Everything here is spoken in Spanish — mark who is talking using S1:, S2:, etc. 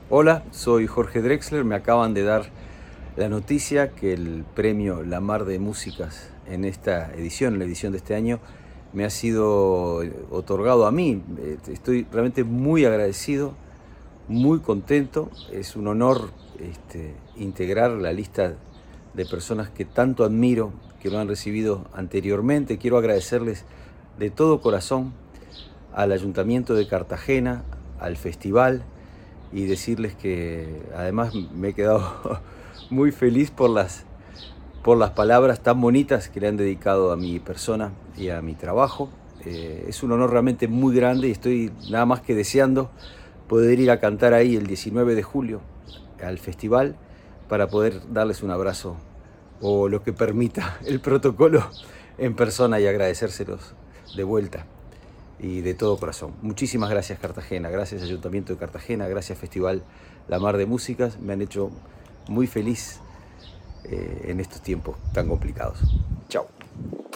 S1: Hola, soy Jorge Drexler. Me acaban de dar la noticia que el premio La Mar de Músicas en esta edición, la edición de este año, me ha sido otorgado a mí. Estoy realmente muy agradecido, muy contento. Es un honor integrar la lista de personas que tanto admiro, que lo han recibido anteriormente. Quiero agradecerles de todo corazón al Ayuntamiento de Cartagena, al festival, y decirles que además me he quedado muy feliz por las palabras tan bonitas que le han dedicado a mi persona y a mi trabajo. Es un honor realmente muy grande y estoy nada más que deseando poder ir a cantar ahí el 19 de julio al festival para poder darles un abrazo o lo que permita el protocolo en persona y agradecérselos de vuelta y de todo corazón. Muchísimas gracias, Cartagena, gracias Ayuntamiento de Cartagena, gracias Festival La Mar de Músicas. Me han hecho muy feliz en estos tiempos tan complicados. Chao.